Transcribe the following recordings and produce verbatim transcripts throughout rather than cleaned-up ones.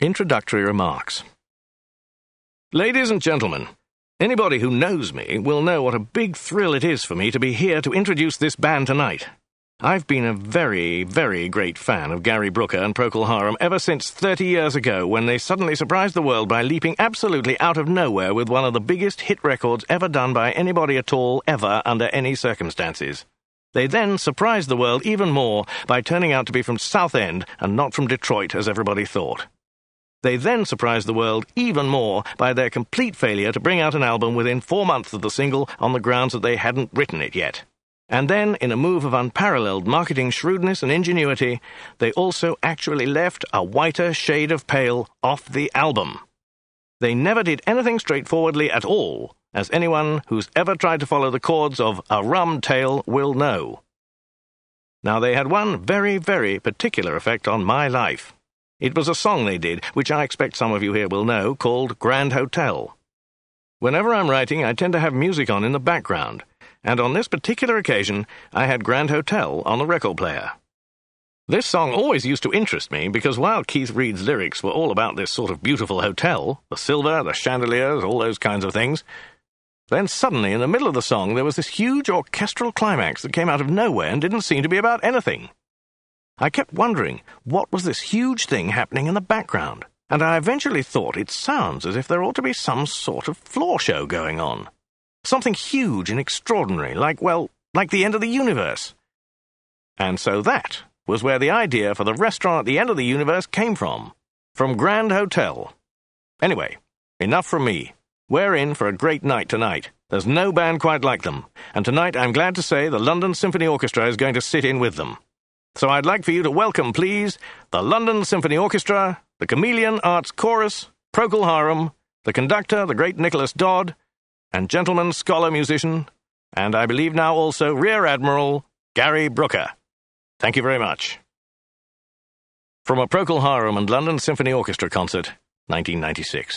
Introductory remarks. Ladies and gentlemen, anybody who knows me will know what a big thrill it is for me to be here to introduce this band tonight. I've been a very, very great fan of Gary Brooker and Procol Harum ever since thirty years ago, when they suddenly surprised the world by leaping absolutely out of nowhere with one of the biggest hit records ever done by anybody at all, ever, under any circumstances. They then surprised the world even more by turning out to be from Southend and not from Detroit, as everybody thought. They then surprised the world even more by their complete failure to bring out an album within four months of the single on the grounds that they hadn't written it yet. And then, in a move of unparalleled marketing shrewdness and ingenuity, they also actually left A Whiter Shade of Pale off the album. They never did anything straightforwardly at all, as anyone who's ever tried to follow the chords of A Rum Tale will know. Now, they had one very, very particular effect on my life. It was a song they did, which I expect some of you here will know, called Grand Hotel. Whenever I'm writing, I tend to have music on in the background, and on this particular occasion, I had Grand Hotel on the record player. This song always used to interest me, because while Keith Reid's lyrics were all about this sort of beautiful hotel, the silver, the chandeliers, all those kinds of things, then suddenly, in the middle of the song, there was this huge orchestral climax that came out of nowhere and didn't seem to be about anything. I kept wondering, what was this huge thing happening in the background? And I eventually thought it sounds as if there ought to be some sort of floor show going on. Something huge and extraordinary, like, well, like the end of the universe. And so that was where the idea for the restaurant at the end of the universe came from. From Grand Hotel. Anyway, enough from me. We're in for a great night tonight. There's no band quite like them. And tonight I'm glad to say the London Symphony Orchestra is going to sit in with them. So I'd like for you to welcome, please, the London Symphony Orchestra, the Chameleon Arts Chorus, Procol Harum, the conductor, the great Nicholas Dodd, and gentleman scholar musician, and I believe now also Rear Admiral Gary Brooker. Thank you very much. From a Procol Harum and London Symphony Orchestra concert, nineteen ninety-six.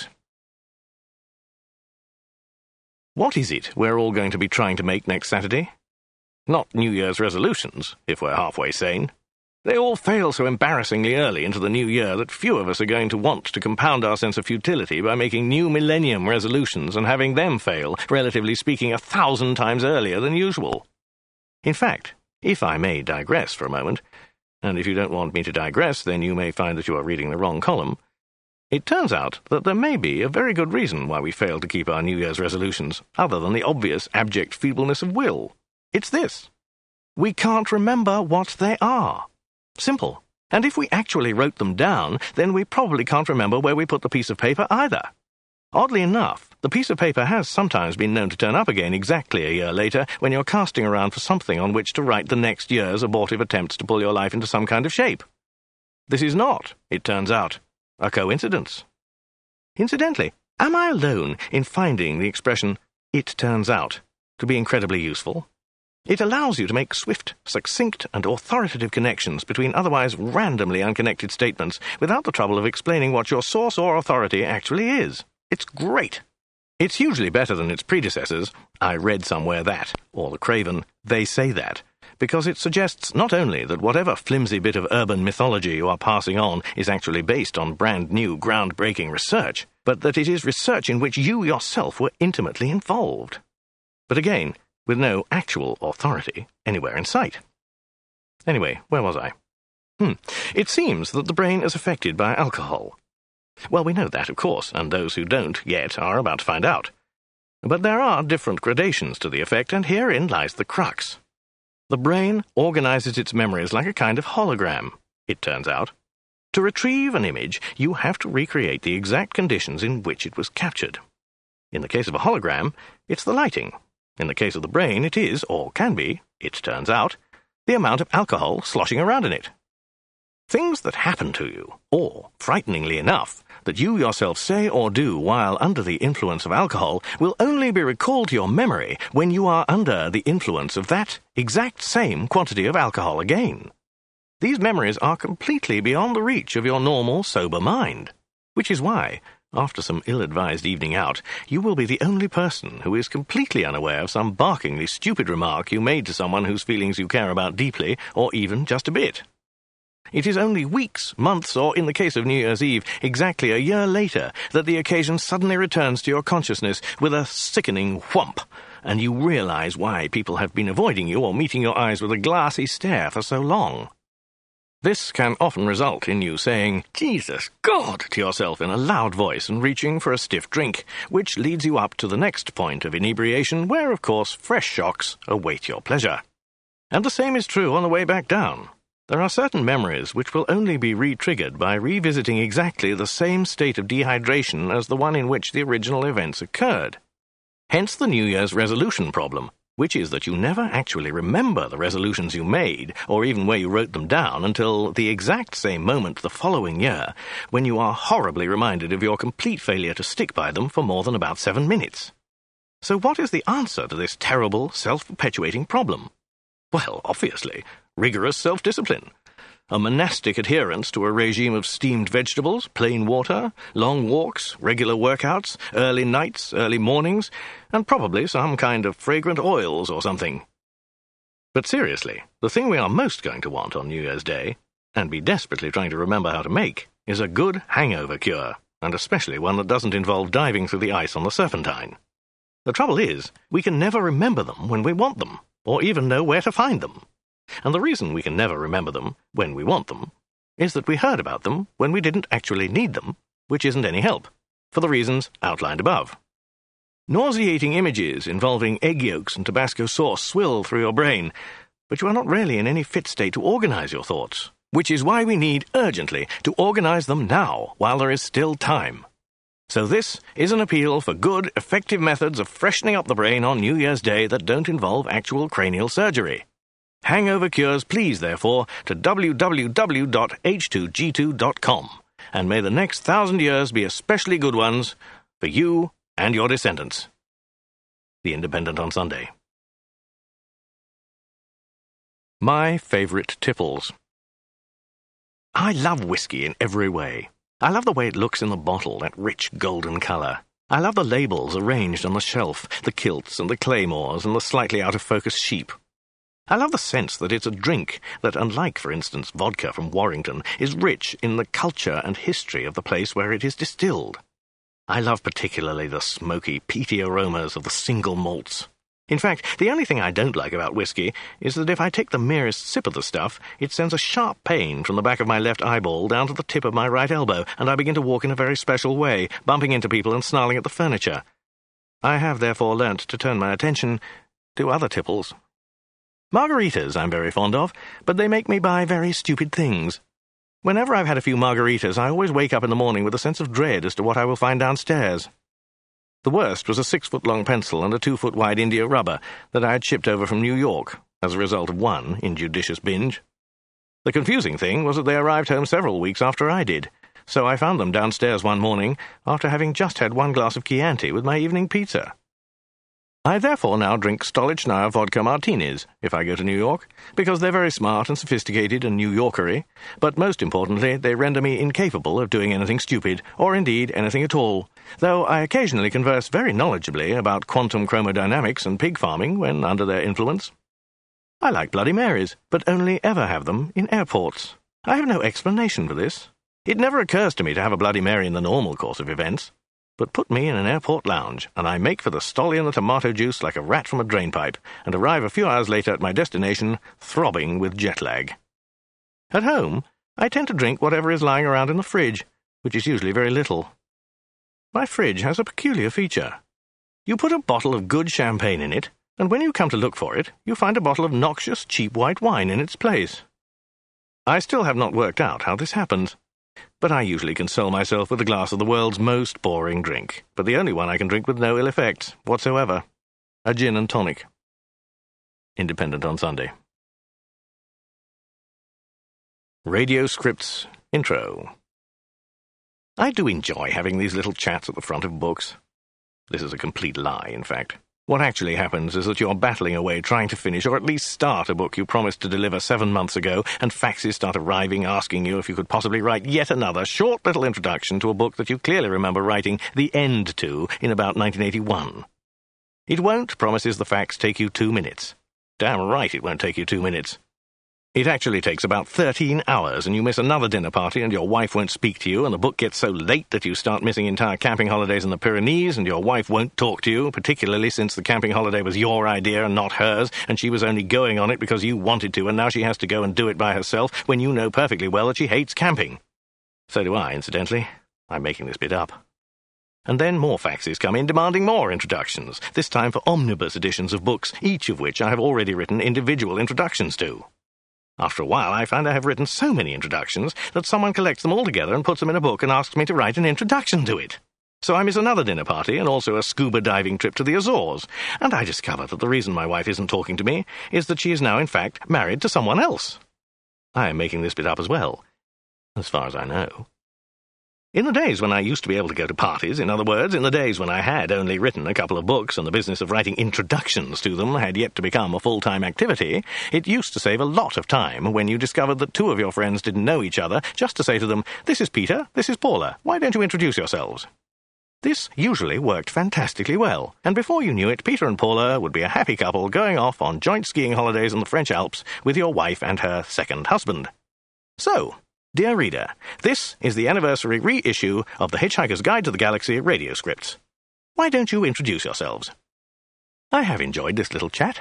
What is it we're all going to be trying to make next Saturday? Not New Year's resolutions, if we're halfway sane. They all fail so embarrassingly early into the new year that few of us are going to want to compound our sense of futility by making new millennium resolutions and having them fail, relatively speaking, a thousand times earlier than usual. In fact, if I may digress for a moment, and if you don't want me to digress, then you may find that you are reading the wrong column, it turns out that there may be a very good reason why we fail to keep our New Year's resolutions, other than the obvious abject feebleness of will. It's this. We can't remember what they are. Simple. And if we actually wrote them down, then we probably can't remember where we put the piece of paper either. Oddly enough, the piece of paper has sometimes been known to turn up again exactly a year later when you're casting around for something on which to write the next year's abortive attempts to pull your life into some kind of shape. This is not, it turns out, a coincidence. Incidentally, am I alone in finding the expression, "it turns out," to be incredibly useful? It allows you to make swift, succinct, and authoritative connections between otherwise randomly unconnected statements without the trouble of explaining what your source or authority actually is. It's great. It's hugely better than its predecessors, "I read somewhere that," or the craven, "they say that," because it suggests not only that whatever flimsy bit of urban mythology you are passing on is actually based on brand-new, groundbreaking research, but that it is research in which you yourself were intimately involved. But again, with no actual authority anywhere in sight. Anyway, where was I? Hmm. It seems that the brain is affected by alcohol. Well, we know that, of course, and those who don't yet are about to find out. But there are different gradations to the effect, and herein lies the crux. The brain organizes its memories like a kind of hologram, it turns out. To retrieve an image, you have to recreate the exact conditions in which it was captured. In the case of a hologram, it's the lighting. In the case of the brain, it is, or can be, it turns out, the amount of alcohol sloshing around in it. Things that happen to you, or, frighteningly enough, that you yourself say or do while under the influence of alcohol, will only be recalled to your memory when you are under the influence of that exact same quantity of alcohol again. These memories are completely beyond the reach of your normal, sober mind, which is why, after some ill-advised evening out, you will be the only person who is completely unaware of some barkingly stupid remark you made to someone whose feelings you care about deeply, or even just a bit. It is only weeks, months, or in the case of New Year's Eve, exactly a year later, that the occasion suddenly returns to your consciousness with a sickening whump, and you realize why people have been avoiding you or meeting your eyes with a glassy stare for so long. This can often result in you saying, "Jesus God," to yourself in a loud voice and reaching for a stiff drink, which leads you up to the next point of inebriation where, of course, fresh shocks await your pleasure. And the same is true on the way back down. There are certain memories which will only be re-triggered by revisiting exactly the same state of dehydration as the one in which the original events occurred. Hence the New Year's resolution problem, which is that you never actually remember the resolutions you made, or even where you wrote them down, until the exact same moment the following year, when you are horribly reminded of your complete failure to stick by them for more than about seven minutes. So what is the answer to this terrible, self-perpetuating problem? Well, obviously, rigorous self-discipline. A monastic adherence to a regime of steamed vegetables, plain water, long walks, regular workouts, early nights, early mornings, and probably some kind of fragrant oils or something. But seriously, the thing we are most going to want on New Year's Day, and be desperately trying to remember how to make, is a good hangover cure, and especially one that doesn't involve diving through the ice on the Serpentine. The trouble is, we can never remember them when we want them, or even know where to find them. And the reason we can never remember them when we want them is that we heard about them when we didn't actually need them, which isn't any help, for the reasons outlined above. Nauseating images involving egg yolks and Tabasco sauce swill through your brain, but you are not really in any fit state to organize your thoughts, which is why we need urgently to organize them now while there is still time. So this is an appeal for good, effective methods of freshening up the brain on New Year's Day that don't involve actual cranial surgery. Hangover cures, please, therefore, to w w w dot h two g two dot com, and may the next thousand years be especially good ones for you and your descendants. The Independent on Sunday. My favourite tipples. I love whiskey in every way. I love the way it looks in the bottle, that rich golden colour. I love the labels arranged on the shelf, the kilts and the claymores and the slightly out-of-focus sheep. I love the sense that it's a drink that, unlike, for instance, vodka from Warrington, is rich in the culture and history of the place where it is distilled. I love particularly the smoky, peaty aromas of the single malts. In fact, the only thing I don't like about whiskey is that if I take the merest sip of the stuff, it sends a sharp pain from the back of my left eyeball down to the tip of my right elbow, and I begin to walk in a very special way, bumping into people and snarling at the furniture. I have therefore learnt to turn my attention to other tipples. Margaritas I'm very fond of, but they make me buy very stupid things. Whenever I've had a few margaritas, I always wake up in the morning with a sense of dread as to what I will find downstairs. The worst was a six-foot-long pencil and a two-foot-wide India rubber that I had shipped over from New York, as a result of one injudicious binge. The confusing thing was that they arrived home several weeks after I did, so I found them downstairs one morning after having just had one glass of Chianti with my evening pizza. I therefore now drink Stolichnaya vodka martinis if I go to New York, because they're very smart and sophisticated and New Yorkery, but most importantly they render me incapable of doing anything stupid, or indeed anything at all, though I occasionally converse very knowledgeably about quantum chromodynamics and pig farming when under their influence. I like Bloody Marys, but only ever have them in airports. I have no explanation for this. It never occurs to me to have a Bloody Mary in the normal course of events. But put me in an airport lounge, and I make for the Stolly and the tomato juice like a rat from a drainpipe, and arrive a few hours later at my destination, throbbing with jet lag. At home, I tend to drink whatever is lying around in the fridge, which is usually very little. My fridge has a peculiar feature. You put a bottle of good champagne in it, and when you come to look for it, you find a bottle of noxious, cheap white wine in its place. I still have not worked out how this happens. But I usually console myself with a glass of the world's most boring drink, but the only one I can drink with no ill effects whatsoever. A gin and tonic. Independent on Sunday. Radio Scripts Intro. I do enjoy having these little chats at the front of books. This is a complete lie, in fact. What actually happens is that you're battling away trying to finish or at least start a book you promised to deliver seven months ago, and faxes start arriving asking you if you could possibly write yet another short little introduction to a book that you clearly remember writing the end to in about nineteen eighty-one. It won't, promises the fax, take you two minutes. Damn right it won't take you two minutes. It actually takes about thirteen hours, and you miss another dinner party, and your wife won't speak to you, and the book gets so late that you start missing entire camping holidays in the Pyrenees, and your wife won't talk to you, particularly since the camping holiday was your idea and not hers, and she was only going on it because you wanted to, and now she has to go and do it by herself when you know perfectly well that she hates camping. So do I, incidentally. I'm making this bit up. And then more faxes come in demanding more introductions, this time for omnibus editions of books, each of which I have already written individual introductions to. After a while, I find I have written so many introductions that someone collects them all together and puts them in a book and asks me to write an introduction to it. So I miss another dinner party and also a scuba diving trip to the Azores, and I discover that the reason my wife isn't talking to me is that she is now, in fact, married to someone else. I am making this bit up as well, as far as I know. In the days when I used to be able to go to parties, in other words, in the days when I had only written a couple of books and the business of writing introductions to them had yet to become a full-time activity, it used to save a lot of time when you discovered that two of your friends didn't know each other, just to say to them, "This is Peter, this is Paula, why don't you introduce yourselves?" This usually worked fantastically well, and before you knew it, Peter and Paula would be a happy couple going off on joint skiing holidays in the French Alps with your wife and her second husband. So, dear reader, this is the anniversary reissue of The Hitchhiker's Guide to the Galaxy radio scripts. Why don't you introduce yourselves? I have enjoyed this little chat.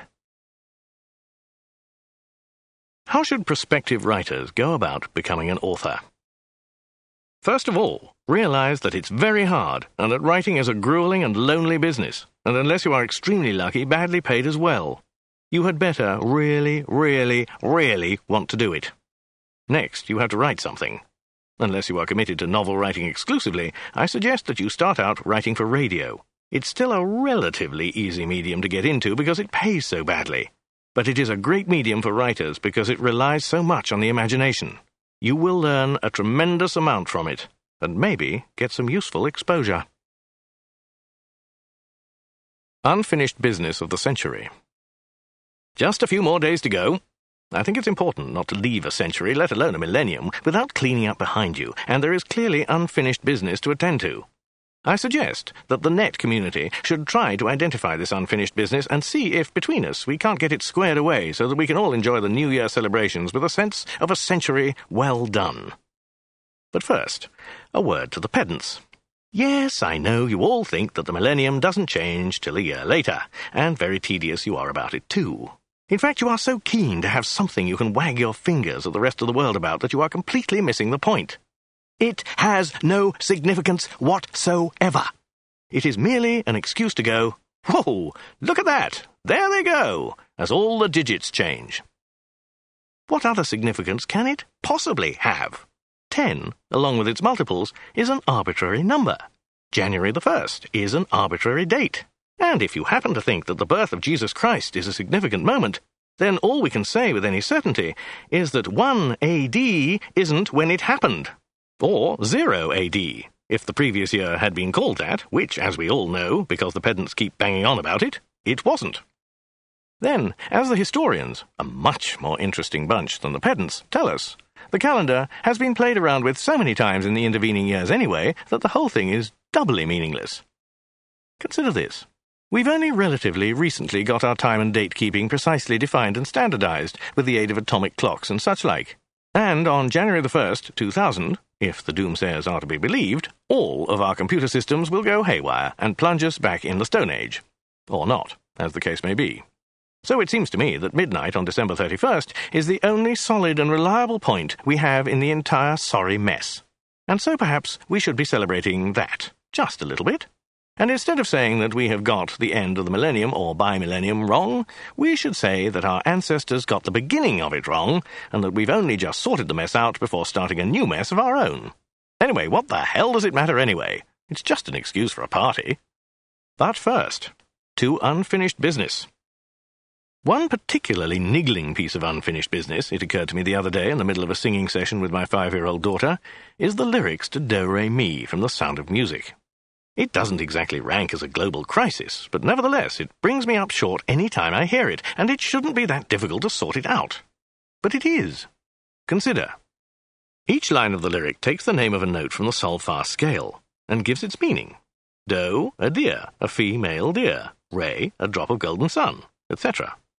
How should prospective writers go about becoming an author? First of all, realize that it's very hard and that writing is a grueling and lonely business, and unless you are extremely lucky, badly paid as well. You had better really, really, really want to do it. Next, you have to write something. Unless you are committed to novel writing exclusively, I suggest that you start out writing for radio. It's still a relatively easy medium to get into because it pays so badly. But it is a great medium for writers because it relies so much on the imagination. You will learn a tremendous amount from it, and maybe get some useful exposure. Unfinished business of the century. Just a few more days to go. I think it's important not to leave a century, let alone a millennium, without cleaning up behind you, and there is clearly unfinished business to attend to. I suggest that the net community should try to identify this unfinished business and see if, between us, we can't get it squared away so that we can all enjoy the New Year celebrations with a sense of a century well done. But first, a word to the pedants. Yes, I know you all think that the millennium doesn't change till a year later, and very tedious you are about it too. In fact, you are so keen to have something you can wag your fingers at the rest of the world about that you are completely missing the point. It has no significance whatsoever. It is merely an excuse to go, "Whoa, look at that! There they go!" as all the digits change. What other significance can it possibly have? Ten, along with its multiples, is an arbitrary number. January the first is an arbitrary date. And if you happen to think that the birth of Jesus Christ is a significant moment, then all we can say with any certainty is that one A D isn't when it happened. Or zero A D, if the previous year had been called that, which, as we all know, because the pedants keep banging on about it, it wasn't. Then, as the historians, a much more interesting bunch than the pedants, tell us, the calendar has been played around with so many times in the intervening years anyway that the whole thing is doubly meaningless. Consider this. We've only relatively recently got our time and date-keeping precisely defined and standardized with the aid of atomic clocks and such like. And on January the first, two thousand, if the doomsayers are to be believed, all of our computer systems will go haywire and plunge us back in the Stone Age. Or not, as the case may be. So it seems to me that midnight on December thirty-first is the only solid and reliable point we have in the entire sorry mess. And so perhaps we should be celebrating that, just a little bit. And instead of saying that we have got the end of the millennium or bimillennium wrong, we should say that our ancestors got the beginning of it wrong, and that we've only just sorted the mess out before starting a new mess of our own. Anyway, what the hell does it matter anyway? It's just an excuse for a party. But first, to unfinished business. One particularly niggling piece of unfinished business, it occurred to me the other day in the middle of a singing session with my five-year-old daughter, is the lyrics to Do Re Mi from The Sound of Music. It doesn't exactly rank as a global crisis, but nevertheless it brings me up short any time I hear it, and it shouldn't be that difficult to sort it out. But it is. Consider. Each line of the lyric takes the name of a note from the sol-fa scale, and gives its meaning. Do, a deer, a female deer. Re, a drop of golden sun, et cetera.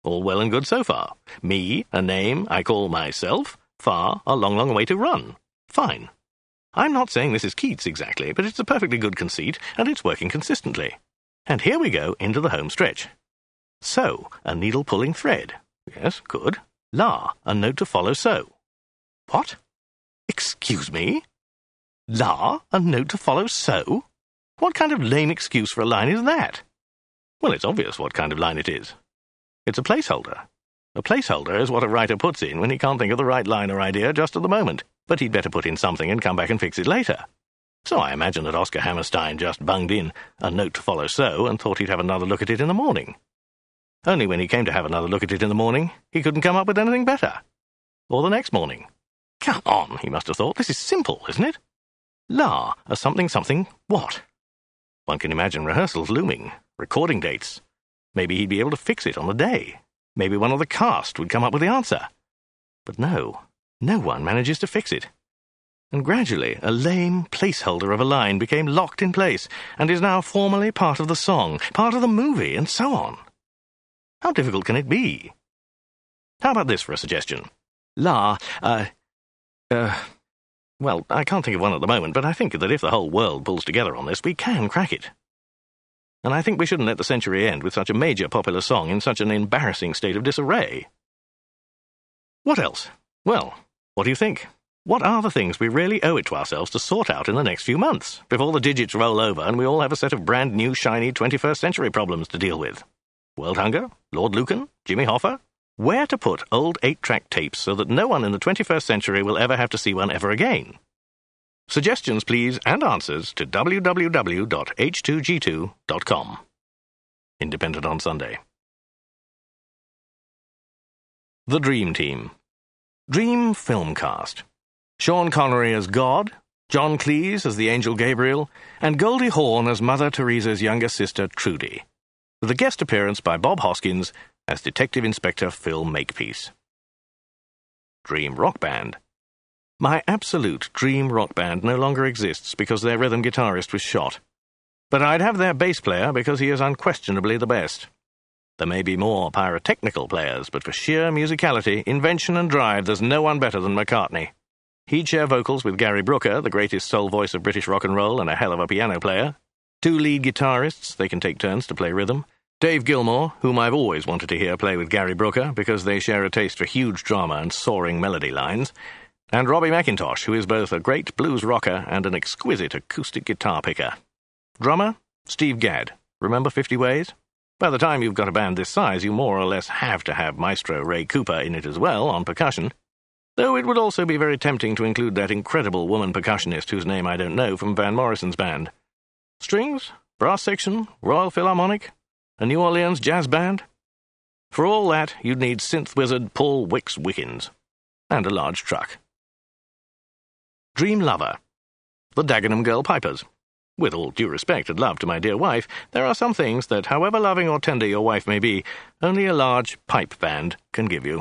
All well and good so far. Me, a name I call myself. Far, a long, long way to run. Fine. I'm not saying this is Keats exactly, but it's a perfectly good conceit, and it's working consistently. And here we go into the home stretch. So, a needle-pulling thread. Yes, good. La, a note to follow so. What? Excuse me? La, a note to follow so? What kind of lame excuse for a line is that? Well, it's obvious what kind of line it is. It's a placeholder. A placeholder is what a writer puts in when he can't think of the right line or idea just at the moment, but he'd better put in something and come back and fix it later. So I imagine that Oscar Hammerstein just bunged in a note to follow so and thought he'd have another look at it in the morning. Only when he came to have another look at it in the morning, he couldn't come up with anything better. Or the next morning. Come on, he must have thought, this is simple, isn't it? La, a something something what? One can imagine rehearsals looming, recording dates. Maybe he'd be able to fix it on the day. Maybe one of the cast would come up with the answer. But no, no one manages to fix it. And gradually, a lame placeholder of a line became locked in place and is now formally part of the song, part of the movie, and so on. How difficult can it be? How about this for a suggestion? La, uh, uh, well, I can't think of one at the moment, but I think that if the whole world pulls together on this, we can crack it. And I think we shouldn't let the century end with such a major popular song in such an embarrassing state of disarray. What else? Well, what do you think? What are the things we really owe it to ourselves to sort out in the next few months, before the digits roll over and we all have a set of brand new, shiny twenty-first century problems to deal with? World hunger? Lord Lucan? Jimmy Hoffa? Where to put old eight-track tapes so that no one in the twenty-first century will ever have to see one ever again? Suggestions, please, and answers to w w w dot h two g two dot com. Independent on Sunday. The Dream Team. Dream film cast. Sean Connery as God, John Cleese as the angel Gabriel, and Goldie Hawn as Mother Teresa's younger sister Trudy, with a guest appearance by Bob Hoskins as Detective Inspector Phil Makepeace. Dream Rock Band. My absolute dream rock band no longer exists because their rhythm guitarist was shot. But I'd have their bass player because he is unquestionably the best. There may be more pyrotechnical players, but for sheer musicality, invention and drive, there's no one better than McCartney. He'd share vocals with Gary Brooker, the greatest soul voice of British rock and roll and a hell of a piano player. Two lead guitarists, they can take turns to play rhythm. Dave Gilmour, whom I've always wanted to hear play with Gary Brooker because they share a taste for huge drama and soaring melody lines. And Robbie McIntosh, who is both a great blues rocker and an exquisite acoustic guitar picker. Drummer? Steve Gadd. Remember Fifty Ways? By the time you've got a band this size, you more or less have to have Maestro Ray Cooper in it as well, on percussion. Though it would also be very tempting to include that incredible woman percussionist whose name I don't know from Van Morrison's band. Strings? Brass section? Royal Philharmonic? A New Orleans jazz band? For all that, you'd need synth wizard Paul Wicks Wickens. And a large truck. Dream Lover. The Dagenham Girl Pipers. With all due respect and love to my dear wife, there are some things that, however loving or tender your wife may be, only a large pipe band can give you.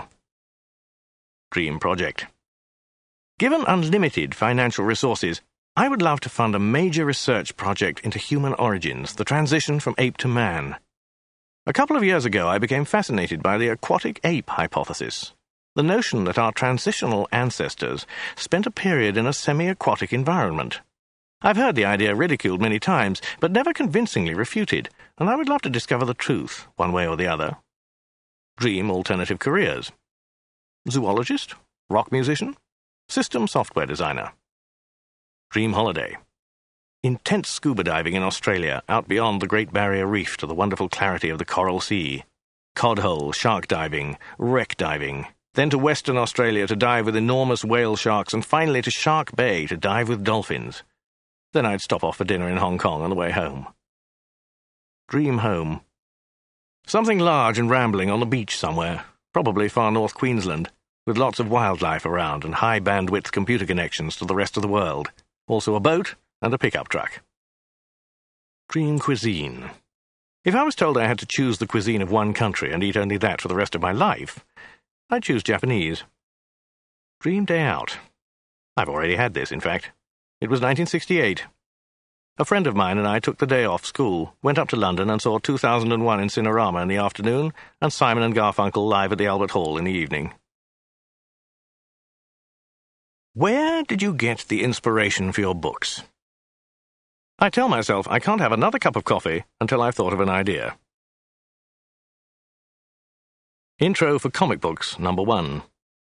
Dream Project. Given unlimited financial resources, I would love to fund a major research project into human origins, the transition from ape to man. A couple of years ago, I became fascinated by the aquatic ape hypothesis. The notion that our transitional ancestors spent a period in a semi-aquatic environment. I've heard the idea ridiculed many times, but never convincingly refuted, and I would love to discover the truth, one way or the other. Dream alternative careers. Zoologist? Rock musician? System software designer. Dream holiday. Intense scuba diving in Australia, out beyond the Great Barrier Reef to the wonderful clarity of the Coral Sea. Cod hole, shark diving, wreck diving. Then to Western Australia to dive with enormous whale sharks, and finally to Shark Bay to dive with dolphins. Then I'd stop off for dinner in Hong Kong on the way home. Dream home. Something large and rambling on the beach somewhere, probably far north Queensland, with lots of wildlife around and high-bandwidth computer connections to the rest of the world. Also a boat and a pickup truck. Dream cuisine. If I was told I had to choose the cuisine of one country and eat only that for the rest of my life, I'd choose Japanese. Dream day out. I've already had this, in fact. It was nineteen sixty-eight. A friend of mine and I took the day off school, went up to London and saw two thousand one in Cinerama in the afternoon and Simon and Garfunkel live at the Albert Hall in the evening. Where did you get the inspiration for your books? I tell myself I can't have another cup of coffee until I've thought of an idea. Intro for Comic Books, number one.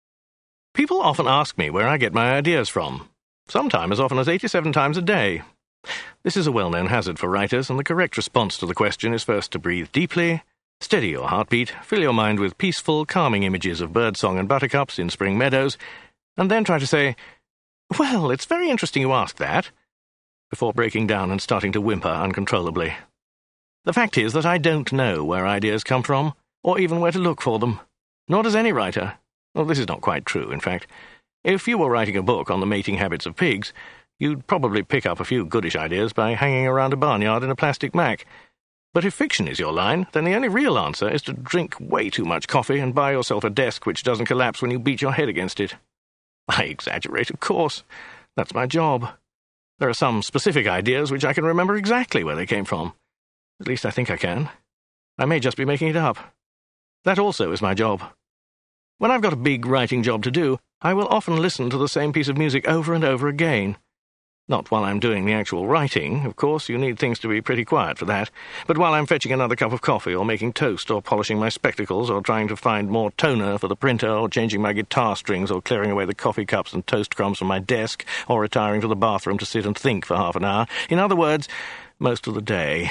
People often ask me where I get my ideas from, sometimes as often as eighty-seven times a day. This is a well-known hazard for writers, and the correct response to the question is first to breathe deeply, steady your heartbeat, fill your mind with peaceful, calming images of birdsong and buttercups in spring meadows, and then try to say, "Well, it's very interesting you ask that," before breaking down and starting to whimper uncontrollably. The fact is that I don't know where ideas come from, or even where to look for them. Nor does any writer. Well, this is not quite true, in fact. If you were writing a book on the mating habits of pigs, you'd probably pick up a few goodish ideas by hanging around a barnyard in a plastic Mac. But if fiction is your line, then the only real answer is to drink way too much coffee and buy yourself a desk which doesn't collapse when you beat your head against it. I exaggerate, of course. That's my job. There are some specific ideas which I can remember exactly where they came from. At least I think I can. I may just be making it up. That also is my job. When I've got a big writing job to do, I will often listen to the same piece of music over and over again. Not while I'm doing the actual writing, of course, you need things to be pretty quiet for that, but while I'm fetching another cup of coffee, or making toast, or polishing my spectacles, or trying to find more toner for the printer, or changing my guitar strings, or clearing away the coffee cups and toast crumbs from my desk, or retiring to the bathroom to sit and think for half an hour. In other words, most of the day.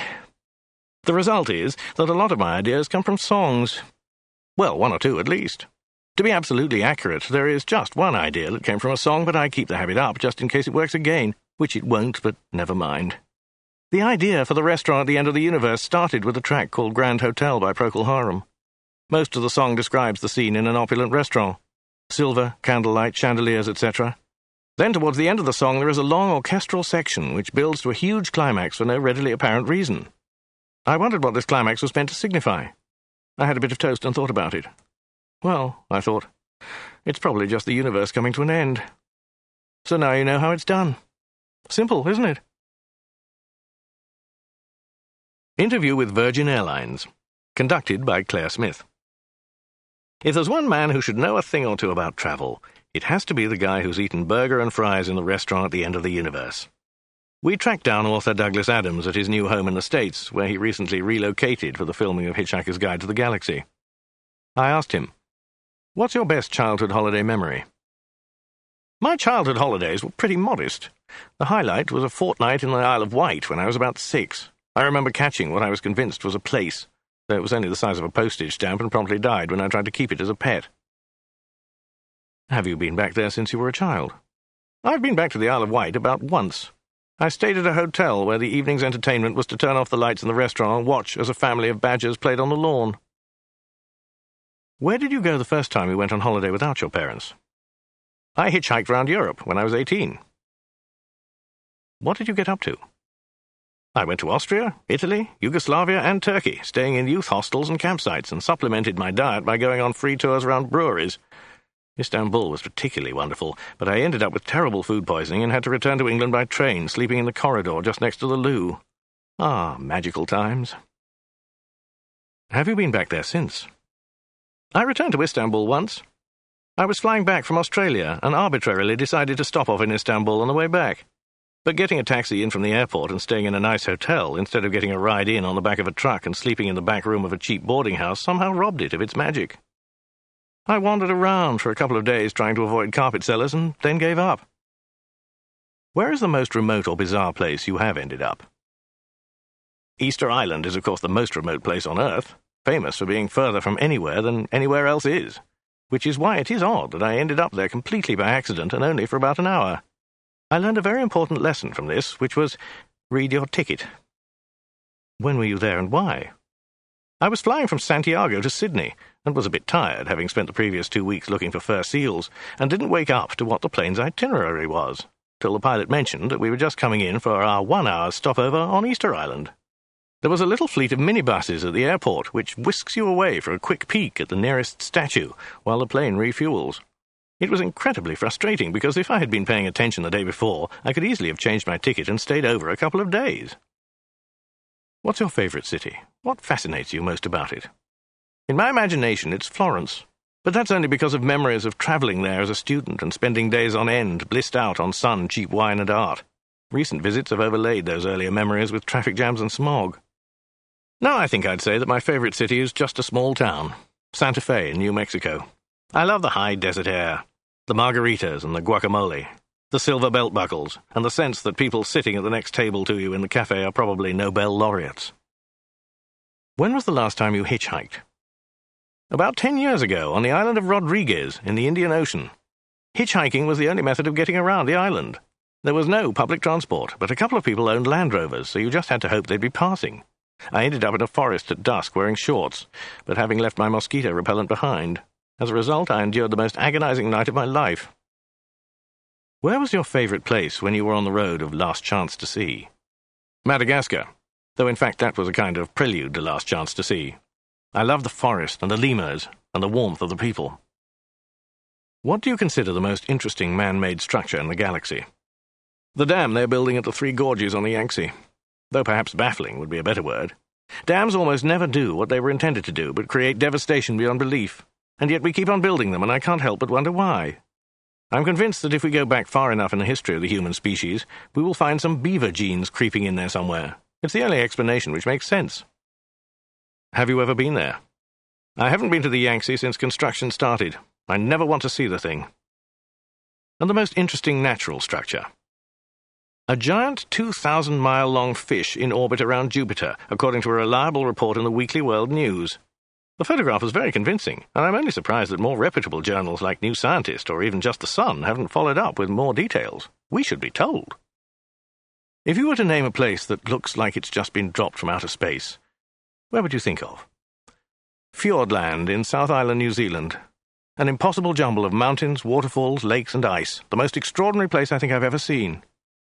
The result is that a lot of my ideas come from songs. Well, one or two at least. To be absolutely accurate, there is just one idea that came from a song, but I keep the habit up just in case it works again, which it won't, but never mind. The idea for the restaurant at the end of the universe started with a track called Grand Hotel by Procol Harum. Most of the song describes the scene in an opulent restaurant. Silver, candlelight, chandeliers, et cetera. Then towards the end of the song there is a long orchestral section which builds to a huge climax for no readily apparent reason. I wondered what this climax was meant to signify. I had a bit of toast and thought about it. Well, I thought, it's probably just the universe coming to an end. So now you know how it's done. Simple, isn't it? Interview with Virgin Airlines, conducted by Claire Smith. If there's one man who should know a thing or two about travel, it has to be the guy who's eaten burger and fries in the restaurant at the end of the universe. We tracked down author Douglas Adams at his new home in the States, where he recently relocated for the filming of Hitchhiker's Guide to the Galaxy. I asked him, "What's your best childhood holiday memory?" My childhood holidays were pretty modest. The highlight was a fortnight in the Isle of Wight when I was about six. I remember catching what I was convinced was a plaice, though it was only the size of a postage stamp and promptly died when I tried to keep it as a pet. Have you been back there since you were a child? I've been back to the Isle of Wight about once. I stayed at a hotel where the evening's entertainment was to turn off the lights in the restaurant and watch as a family of badgers played on the lawn. Where did you go the first time you went on holiday without your parents? I hitchhiked around Europe when I was eighteen. What did you get up to? I went to Austria, Italy, Yugoslavia, and Turkey, staying in youth hostels and campsites, and supplemented my diet by going on free tours around breweries. Istanbul was particularly wonderful, but I ended up with terrible food poisoning and had to return to England by train, sleeping in the corridor just next to the loo. Ah, magical times. Have you been back there since? I returned to Istanbul once. I was flying back from Australia and arbitrarily decided to stop off in Istanbul on the way back. But getting a taxi in from the airport and staying in a nice hotel instead of getting a ride in on the back of a truck and sleeping in the back room of a cheap boarding house somehow robbed it of its magic. I wandered around for a couple of days trying to avoid carpet sellers and then gave up. Where is the most remote or bizarre place you have ended up? Easter Island is, of course, the most remote place on Earth, famous for being further from anywhere than anywhere else is, which is why it is odd that I ended up there completely by accident and only for about an hour. I learned a very important lesson from this, which was, read your ticket. When were you there and why? I was flying from Santiago to Sydney, and was a bit tired, having spent the previous two weeks looking for fur seals, and didn't wake up to what the plane's itinerary was, till the pilot mentioned that we were just coming in for our one-hour stopover on Easter Island. There was a little fleet of minibuses at the airport, which whisks you away for a quick peek at the nearest statue while the plane refuels. It was incredibly frustrating because if I had been paying attention the day before, I could easily have changed my ticket and stayed over a couple of days. What's your favourite city? What fascinates you most about it? In my imagination, it's Florence. But that's only because of memories of travelling there as a student and spending days on end, blissed out on sun, cheap wine and art. Recent visits have overlaid those earlier memories with traffic jams and smog. Now I think I'd say that my favourite city is just a small town, Santa Fe in New Mexico. I love the high desert air, the margaritas and the guacamole, the silver belt buckles, and the sense that people sitting at the next table to you in the cafe are probably Nobel laureates. When was the last time you hitchhiked? About ten years ago, on the island of Rodriguez in the Indian Ocean. Hitchhiking was the only method of getting around the island. There was no public transport, but a couple of people owned Land Rovers, so you just had to hope they'd be passing. I ended up in a forest at dusk wearing shorts, but having left my mosquito repellent behind. As a result, I endured the most agonizing night of my life. Where was your favourite place when you were on the road of Last Chance to Sea? Madagascar, though in fact that was a kind of prelude to Last Chance to Sea. I love the forest and the lemurs and the warmth of the people. What do you consider the most interesting man-made structure in the galaxy? The dam they're building at the Three Gorges on the Yangtze. Though perhaps baffling would be a better word. Dams almost never do what they were intended to do, but create devastation beyond belief. And yet we keep on building them, and I can't help but wonder why. I'm convinced that if we go back far enough in the history of the human species, we will find some beaver genes creeping in there somewhere. It's the only explanation which makes sense. Have you ever been there? I haven't been to the Yangtze since construction started. I never want to see the thing. And the most interesting natural structure. A giant two thousand mile long fish in orbit around Jupiter, according to a reliable report in the Weekly World News. The photograph was very convincing, and I'm only surprised that more reputable journals like New Scientist or even just The Sun haven't followed up with more details. We should be told. If you were to name a place that looks like it's just been dropped from outer space, where would you think of? Fiordland in South Island, New Zealand. An impossible jumble of mountains, waterfalls, lakes and ice. The most extraordinary place I think I've ever seen.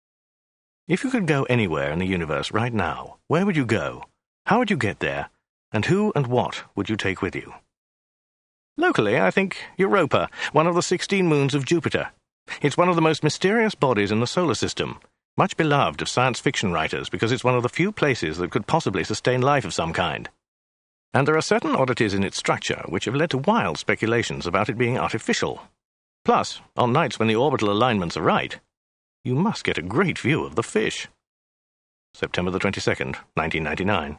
If you could go anywhere in the universe right now, where would you go? How would you get there? And who and what would you take with you? Locally, I think Europa, one of the sixteen moons of Jupiter. It's one of the most mysterious bodies in the solar system, much beloved of science fiction writers because it's one of the few places that could possibly sustain life of some kind. And there are certain oddities in its structure which have led to wild speculations about it being artificial. Plus, on nights when the orbital alignments are right, you must get a great view of the fish. September the twenty-second, nineteen ninety-nine.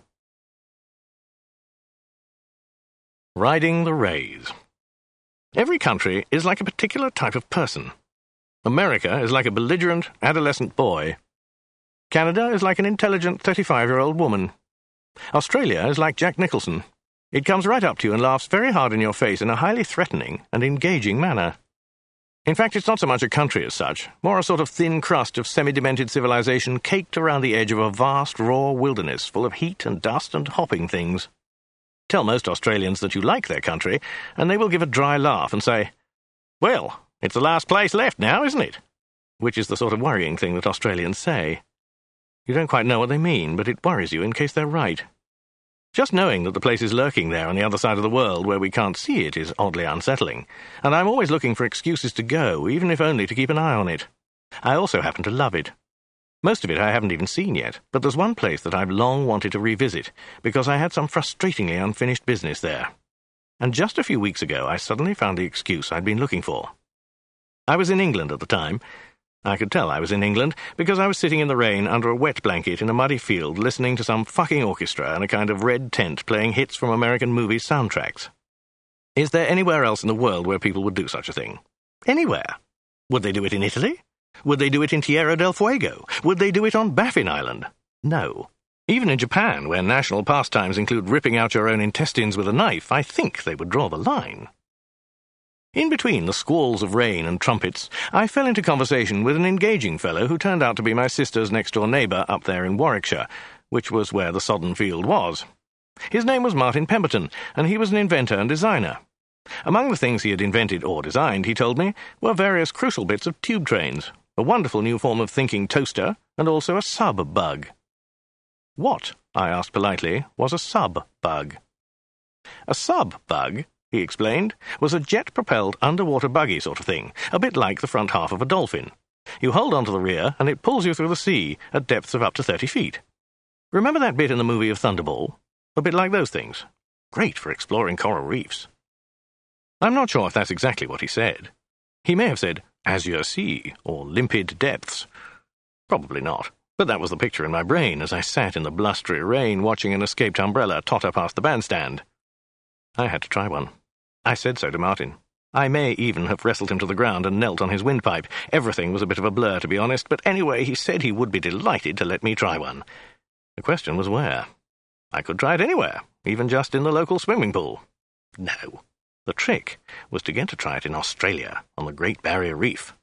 Riding the Rays. Every country is like a particular type of person. America is like a belligerent, adolescent boy. Canada is like an intelligent thirty-five-year-old woman. Australia is like Jack Nicholson. It comes right up to you and laughs very hard in your face in a highly threatening and engaging manner. In fact, it's not so much a country as such, more a sort of thin crust of semi-demented civilization caked around the edge of a vast, raw wilderness full of heat and dust and hopping things. Tell most Australians that you like their country, and they will give a dry laugh and say, "Well, it's the last place left now, isn't it?" Which is the sort of worrying thing that Australians say. You don't quite know what they mean, but it worries you in case they're right. Just knowing that the place is lurking there on the other side of the world where we can't see it is oddly unsettling, and I'm always looking for excuses to go, even if only to keep an eye on it. I also happen to love it. Most of it I haven't even seen yet, but there's one place that I've long wanted to revisit, because I had some frustratingly unfinished business there. And just a few weeks ago I suddenly found the excuse I'd been looking for. I was in England at the time. I could tell I was in England, because I was sitting in the rain under a wet blanket in a muddy field listening to some fucking orchestra in a kind of red tent playing hits from American movie soundtracks. Is there anywhere else in the world where people would do such a thing? Anywhere. Would they do it in Italy? Would they do it in Tierra del Fuego? Would they do it on Baffin Island? No. Even in Japan, where national pastimes include ripping out your own intestines with a knife, I think they would draw the line. In between the squalls of rain and trumpets, I fell into conversation with an engaging fellow who turned out to be my sister's next-door neighbour up there in Warwickshire, which was where the sodden field was. His name was Martin Pemberton, and he was an inventor and designer. Among the things he had invented or designed, he told me, were various crucial bits of tube trains, a wonderful new form of thinking toaster, and also a sub-bug. What, I asked politely, was a sub-bug? A sub-bug he explained, was a jet-propelled underwater buggy sort of thing, a bit like the front half of a dolphin. You hold onto the rear, and it pulls you through the sea at depths of up to thirty feet. Remember that bit in the movie of Thunderball? A bit like those things. Great for exploring coral reefs. I'm not sure if that's exactly what he said. He may have said, azure sea, or limpid depths. Probably not, but that was the picture in my brain as I sat in the blustery rain watching an escaped umbrella totter past the bandstand. I had to try one. I said so to Martin. I may even have wrestled him to the ground and knelt on his windpipe. Everything was a bit of a blur, to be honest, but anyway, he said he would be delighted to let me try one. The question was where. I could try it anywhere, even just in the local swimming pool. No. The trick was to get to try it in Australia, on the Great Barrier Reef.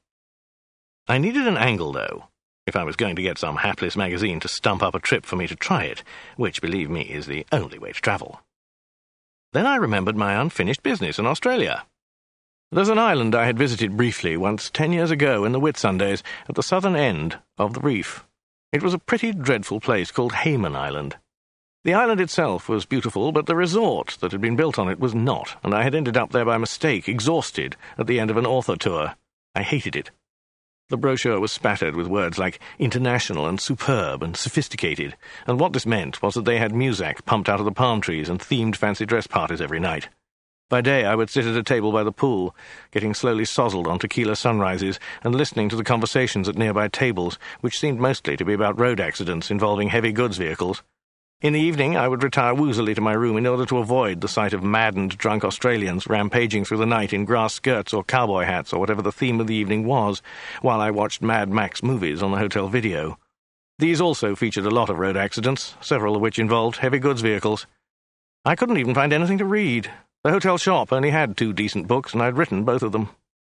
I needed an angle, though, if I was going to get some hapless magazine to stump up a trip for me to try it, which, believe me, is the only way to travel. Then I remembered my unfinished business in Australia. There's an island I had visited briefly once ten years ago in the Whitsundays at the southern end of the reef. It was a pretty dreadful place called Hayman Island. The island itself was beautiful, but the resort that had been built on it was not, and I had ended up there by mistake, exhausted, at the end of an author tour. I hated it. The brochure was spattered with words like international and superb and sophisticated, and what this meant was that they had music pumped out of the palm trees and themed fancy dress parties every night. By day I would sit at a table by the pool, getting slowly sozzled on tequila sunrises and listening to the conversations at nearby tables, which seemed mostly to be about road accidents involving heavy goods vehicles. In the evening I would retire woozily to my room in order to avoid the sight of maddened drunk Australians rampaging through the night in grass skirts or cowboy hats or whatever the theme of the evening was, while I watched Mad Max movies on the hotel video. These also featured a lot of road accidents, several of which involved heavy goods vehicles. I couldn't even find anything to read. The hotel shop only had two decent books, and I'd written both of them.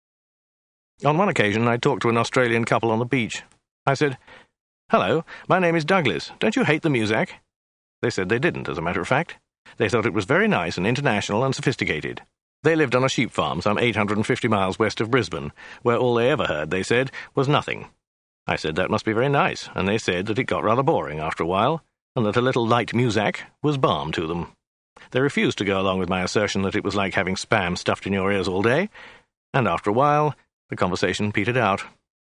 On one occasion I talked to an Australian couple on the beach. I said, "Hello, my name is Douglas. Don't you hate the music?" They said they didn't, as a matter of fact. They thought it was very nice and international and sophisticated. They lived on a sheep farm some eight hundred fifty miles west of Brisbane, where all they ever heard, they said, was nothing. I said that must be very nice, and they said that it got rather boring after a while, and that a little light music was balm to them. They refused to go along with my assertion that it was like having spam stuffed in your ears all day, and after a while the conversation petered out.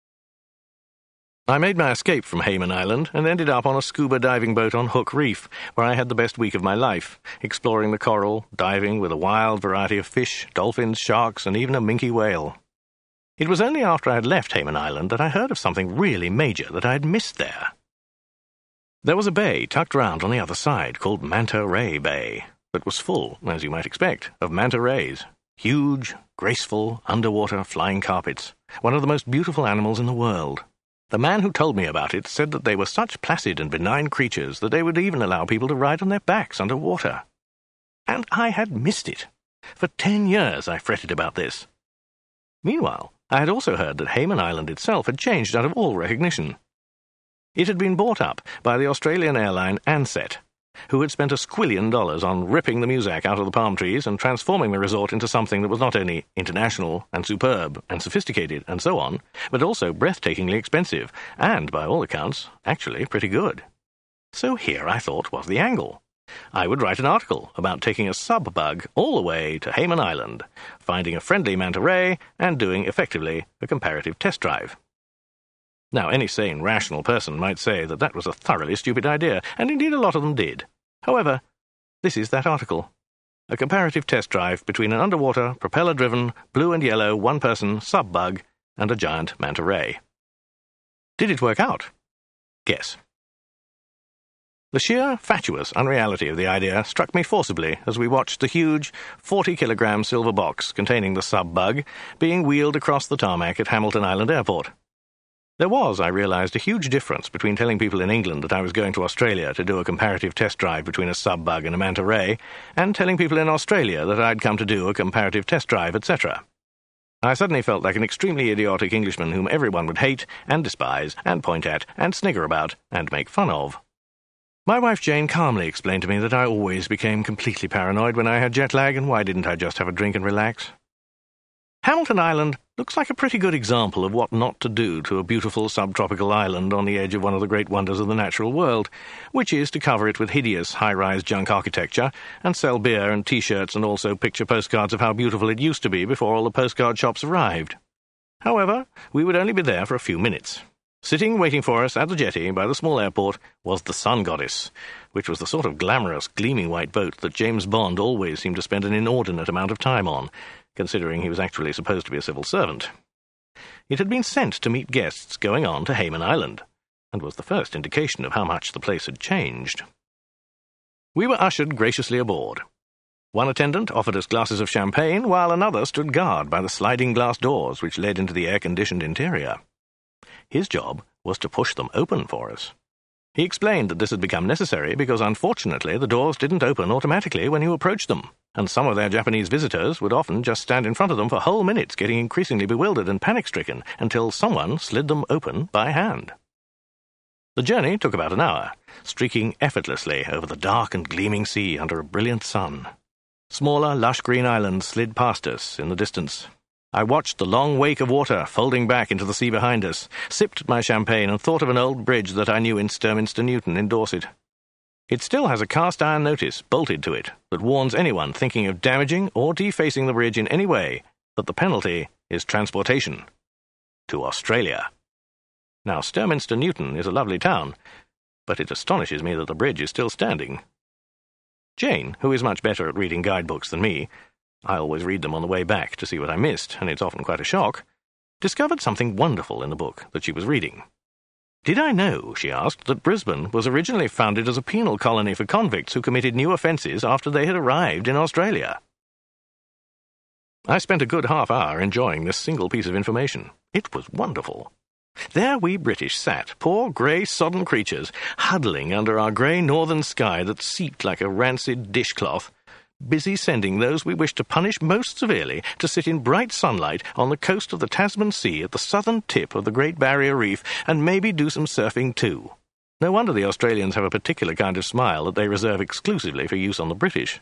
I made my escape from Hayman Island and ended up on a scuba diving boat on Hook Reef, where I had the best week of my life, exploring the coral, diving with a wild variety of fish, dolphins, sharks, and even a minke whale. It was only after I had left Hayman Island that I heard of something really major that I had missed there. There was a bay tucked round on the other side called Manta Ray Bay that was full, as you might expect, of manta rays. Huge, graceful, underwater flying carpets, one of the most beautiful animals in the world. The man who told me about it said that they were such placid and benign creatures that they would even allow people to ride on their backs under water. And I had missed it. For ten years I fretted about this. Meanwhile, I had also heard that Hayman Island itself had changed out of all recognition. It had been bought up by the Australian airline Ansett, who had spent a squillion dollars on ripping the music out of the palm trees and transforming the resort into something that was not only international and superb and sophisticated and so on, but also breathtakingly expensive and, by all accounts, actually pretty good. So here, I thought, was the angle. I would write an article about taking a sub-bug all the way to Hayman Island, finding a friendly manta ray, and doing, effectively, a comparative test drive. Now, any sane, rational person might say that that was a thoroughly stupid idea, and indeed a lot of them did. However, this is that article. A comparative test drive between an underwater, propeller-driven, blue and yellow, one-person sub-bug and a giant manta ray. Did it work out? Guess. The sheer, fatuous unreality of the idea struck me forcibly as we watched the huge forty-kilogram silver box containing the sub-bug being wheeled across the tarmac at Hamilton Island Airport. There was, I realized, a huge difference between telling people in England that I was going to Australia to do a comparative test drive between a sub-bug and a manta ray, and telling people in Australia that I'd come to do a comparative test drive, et cetera. I suddenly felt like an extremely idiotic Englishman whom everyone would hate and despise and point at and snigger about and make fun of. My wife Jane calmly explained to me that I always became completely paranoid when I had jet lag, and why didn't I just have a drink and relax? Hamilton Island Looks like a pretty good example of what not to do to a beautiful subtropical island on the edge of one of the great wonders of the natural world, which is to cover it with hideous high-rise junk architecture and sell beer and T-shirts and also picture postcards of how beautiful it used to be before all the postcard shops arrived. However, we would only be there for a few minutes. Sitting waiting for us at the jetty by the small airport was the Sun Goddess, which was the sort of glamorous, gleaming white boat that James Bond always seemed to spend an inordinate amount of time on, considering he was actually supposed to be a civil servant. It had been sent to meet guests going on to Hayman Island, and was the first indication of how much the place had changed. We were ushered graciously aboard. One attendant offered us glasses of champagne, while another stood guard by the sliding glass doors which led into the air-conditioned interior. His job was to push them open for us. He explained that this had become necessary because, unfortunately, the doors didn't open automatically when you approached them, and some of their Japanese visitors would often just stand in front of them for whole minutes, getting increasingly bewildered and panic-stricken, until someone slid them open by hand. The journey took about an hour, streaking effortlessly over the dark and gleaming sea under a brilliant sun. Smaller, lush green islands slid past us in the distance. I watched the long wake of water folding back into the sea behind us, sipped at my champagne, and thought of an old bridge that I knew in Sturminster Newton in Dorset. It still has a cast-iron notice bolted to it that warns anyone thinking of damaging or defacing the bridge in any way that the penalty is transportation to Australia. Now, Sturminster Newton is a lovely town, but it astonishes me that the bridge is still standing. Jane, who is much better at reading guidebooks than me, I always read them on the way back to see what I missed, and it's often quite a shock, discovered something wonderful in the book that she was reading. Did I know, she asked, that Brisbane was originally founded as a penal colony for convicts who committed new offences after they had arrived in Australia? I spent a good half hour enjoying this single piece of information. It was wonderful. There we British sat, poor grey sodden creatures, huddling under our grey northern sky that seeped like a rancid dishcloth, busy sending those we wished to punish most severely to sit in bright sunlight on the coast of the Tasman Sea at the southern tip of the Great Barrier Reef and maybe do some surfing too. No wonder the Australians have a particular kind of smile that they reserve exclusively for use on the British.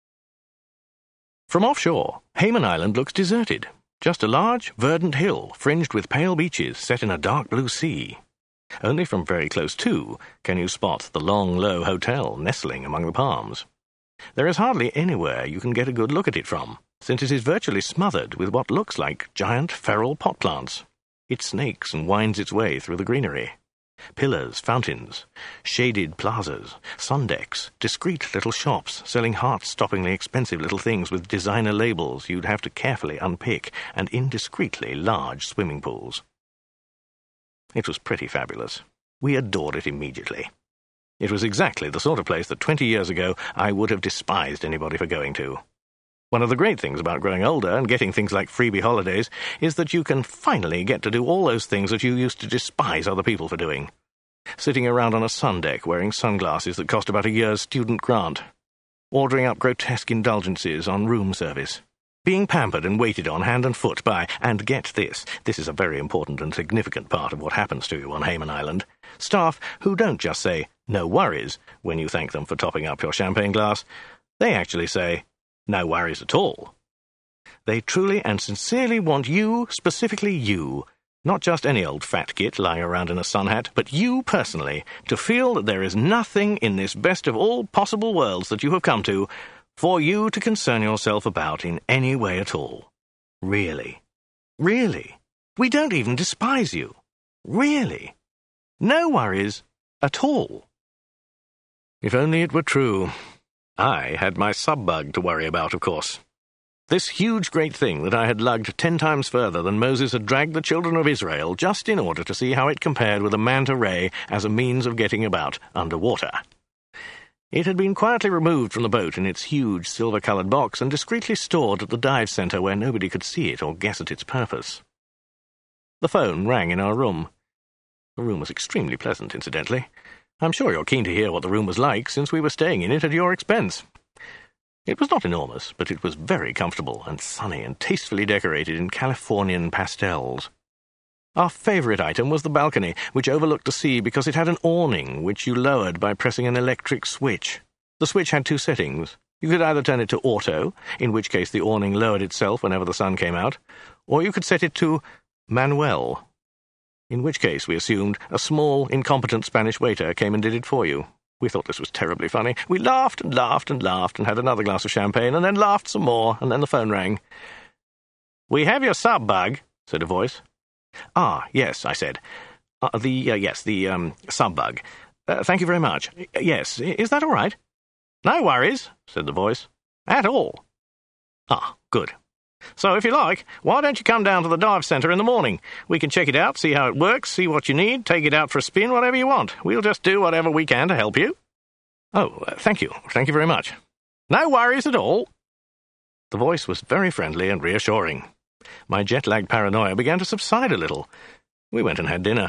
From offshore, Hayman Island looks deserted, just a large, verdant hill fringed with pale beaches set in a dark blue sea. Only from very close to can you spot the long, low hotel nestling among the palms. There is hardly anywhere you can get a good look at it from, since it is virtually smothered with what looks like giant feral pot plants. It snakes and winds its way through the greenery. Pillars, fountains, shaded plazas, sun decks, discreet little shops selling heart-stoppingly expensive little things with designer labels you'd have to carefully unpick, and indiscreetly large swimming pools. It was pretty fabulous. We adored it immediately. It was exactly the sort of place that twenty years ago I would have despised anybody for going to. One of the great things about growing older and getting things like freebie holidays is that you can finally get to do all those things that you used to despise other people for doing. Sitting around on a sun deck wearing sunglasses that cost about a year's student grant. Ordering up grotesque indulgences on room service. Being pampered and waited on hand and foot by, and get this, this is a very important and significant part of what happens to you on Hayman Island, staff who don't just say, "no worries," when you thank them for topping up your champagne glass. They actually say, "no worries at all." They truly and sincerely want you, specifically you, not just any old fat git lying around in a sun hat, but you personally, to feel that there is nothing in this best of all possible worlds that you have come to for you to concern yourself about in any way at all. Really. Really. We don't even despise you. Really. No worries at all. If only it were true. I had my sub-bug to worry about, of course. This huge great thing that I had lugged ten times further than Moses had dragged the children of Israel just in order to see how it compared with a manta ray as a means of getting about underwater. It had been quietly removed from the boat in its huge silver-coloured box and discreetly stored at the dive centre where nobody could see it or guess at its purpose. The phone rang in our room. The room was extremely pleasant, incidentally. I'm sure you're keen to hear what the room was like, since we were staying in it at your expense. It was not enormous, but it was very comfortable and sunny and tastefully decorated in Californian pastels. Our favourite item was the balcony, which overlooked the sea because it had an awning which you lowered by pressing an electric switch. The switch had two settings. You could either turn it to auto, in which case the awning lowered itself whenever the sun came out, or you could set it to Manuel, in which case we assumed a small, incompetent Spanish waiter came and did it for you. We thought this was terribly funny. We laughed and laughed and laughed and had another glass of champagne and then laughed some more, and then the phone rang. "We have your sub bug," said a voice. "Ah, yes," I said. Uh, the, uh, yes, the, um, sub bug. Uh, thank you very much. Yes, is that all right?" "No worries," said the voice. "At all." "Ah, good. So, if you like, why don't you come down to the dive centre in the morning? We can check it out, see how it works, see what you need, take it out for a spin, whatever you want. We'll just do whatever we can to help you." "Oh, uh, thank you. Thank you very much." "No worries at all." The voice was very friendly and reassuring. My jet-lag paranoia began to subside a little. We went and had dinner.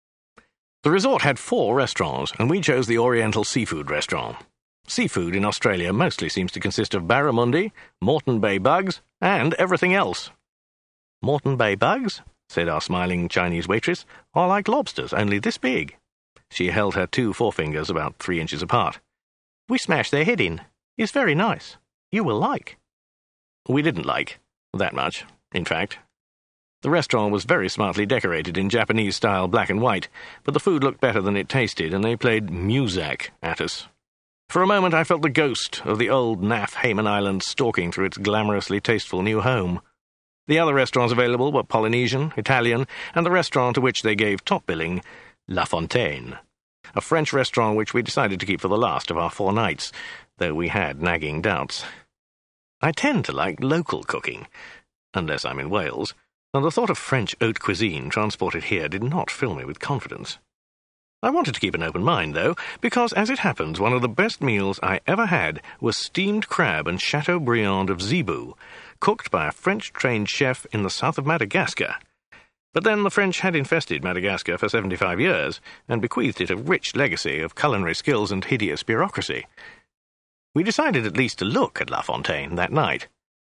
The resort had four restaurants, and we chose the Oriental Seafood Restaurant. Seafood in Australia mostly seems to consist of barramundi, Moreton Bay bugs, and everything else. "Moreton Bay bugs," said our smiling Chinese waitress, "are like lobsters, only this big." She held her two forefingers about three inches apart. "We smash their head in. It's very nice. You will like." We didn't like that much, in fact. The restaurant was very smartly decorated in Japanese-style black and white, but the food looked better than it tasted, and they played Muzak at us. For a moment I felt the ghost of the old Naff Hayman Island stalking through its glamorously tasteful new home. The other restaurants available were Polynesian, Italian, and the restaurant to which they gave top billing, La Fontaine, a French restaurant which we decided to keep for the last of our four nights, though we had nagging doubts. I tend to like local cooking, unless I'm in Wales, and the thought of French haute cuisine transported here did not fill me with confidence. I wanted to keep an open mind, though, because, as it happens, one of the best meals I ever had was steamed crab and Chateaubriand of Zebu, cooked by a French-trained chef in the south of Madagascar. But then the French had infested Madagascar for seventy-five years, and bequeathed it a rich legacy of culinary skills and hideous bureaucracy. We decided at least to look at La Fontaine that night.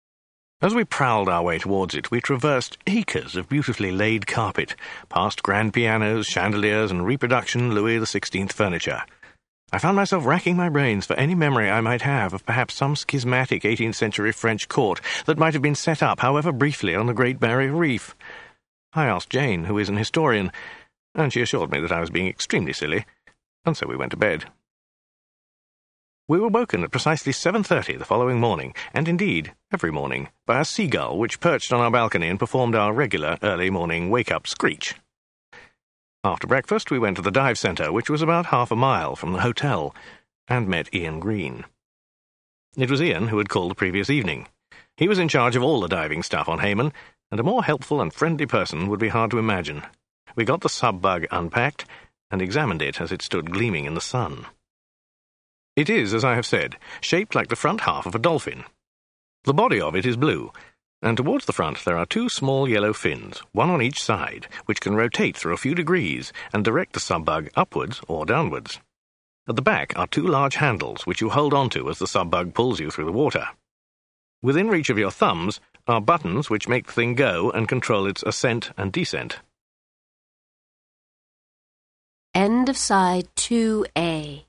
As we prowled our way towards it, we traversed acres of beautifully laid carpet, past grand pianos, chandeliers, and reproduction Louis the Sixteenth furniture. I found myself racking my brains for any memory I might have of perhaps some schismatic eighteenth century French court that might have been set up, however briefly, on the Great Barrier Reef. I asked Jane, who is an historian, and she assured me that I was being extremely silly, and so we went to bed. We were woken at precisely seven thirty the following morning, and indeed every morning, by a seagull which perched on our balcony and performed our regular early morning wake-up screech. After breakfast we went to the dive centre, which was about half a mile from the hotel, and met Ian Green. It was Ian who had called the previous evening. He was in charge of all the diving stuff on Hayman, and a more helpful and friendly person would be hard to imagine. We got the sub-bug unpacked, and examined it as it stood gleaming in the sun. It is, as I have said, shaped like the front half of a dolphin. The body of it is blue, and towards the front there are two small yellow fins, one on each side, which can rotate through a few degrees and direct the sub-bug upwards or downwards. At the back are two large handles which you hold onto as the sub-bug pulls you through the water. Within reach of your thumbs are buttons which make the thing go and control its ascent and descent. End of side two A.